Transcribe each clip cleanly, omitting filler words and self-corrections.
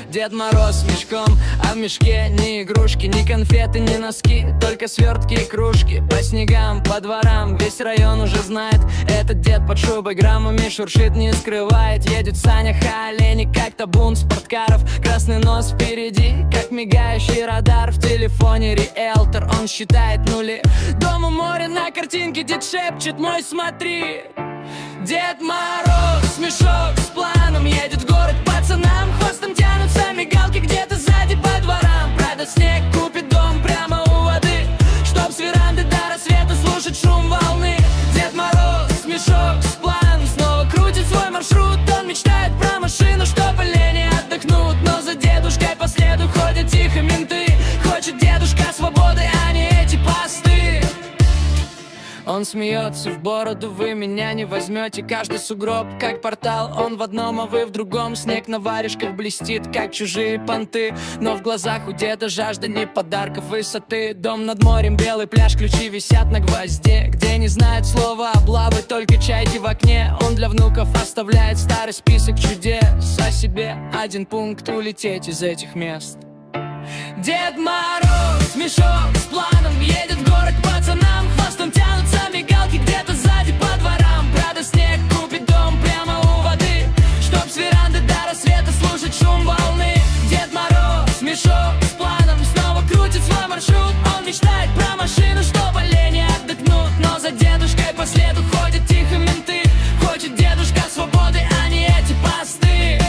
Дед Мороз с мешком, а в мешке ни игрушки, ни конфеты, ни носки, только свертки и кружки. По снегам, по дворам, весь район уже знает, этот дед под шубой граммами шуршит, не скрывает. Едет в санях олени, как табун спорткаров, красный нос впереди, как мигающий радар. В телефоне риэлтор, он считает нули. Дом у моря, на картинке дед шепчет: мой смотри. Дед Мороз, мешок с планом, едет в город пацанам, хвостом тянутся мигалки где-то сзади по дворам. Продаст снег, купит дом прямо у воды, чтоб с веранды до рассвета слушать шум волны. Дед Мороз, мешок с планом, снова крутит свой маршрут. Он мечтает про машину, чтоб олени отдохнут, но за дедушкой по следу ходят тихо менты. Хочет дедушка свободы, а не эти посты. Он смеется в бороду: вы меня не возьмете. Каждый сугроб как портал, он в одном, а вы в другом. Снег на варежках блестит, как чужие понты, но в глазах у деда жажда не подарков высоты. Дом над морем, белый пляж, ключи висят на гвозде, где не знают слова облавы, только чайки в окне. Он для внуков оставляет старый список чудес, о себе один пункт: улететь из этих мест. Дед Мороз, мешок с планом, едет в город к пацанам, хвостом тянутся мигалки где-то сзади по дворам. Продаст снег, купит дом прямо у воды, чтоб с веранды до рассвета слушать шум волны. Дед Мороз, мешок с планом, снова крутит свой маршрут. Он мечтает про машину, чтоб олени отдохнут, но за дедушкой по следу ходят тихо менты. Хочет дедушка свободы, а не эти посты.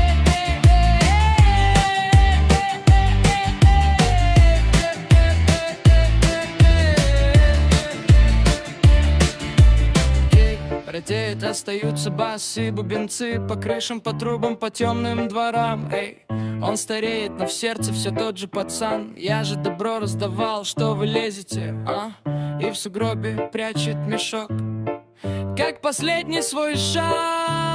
Редеют, остаются басы и бубенцы по крышам, по трубам, по темным дворам. Эй, он стареет, но в сердце все тот же пацан. Я же добро раздавал, что вы лезете, а? И в сугробе прячет мешок, как последний свой шаг.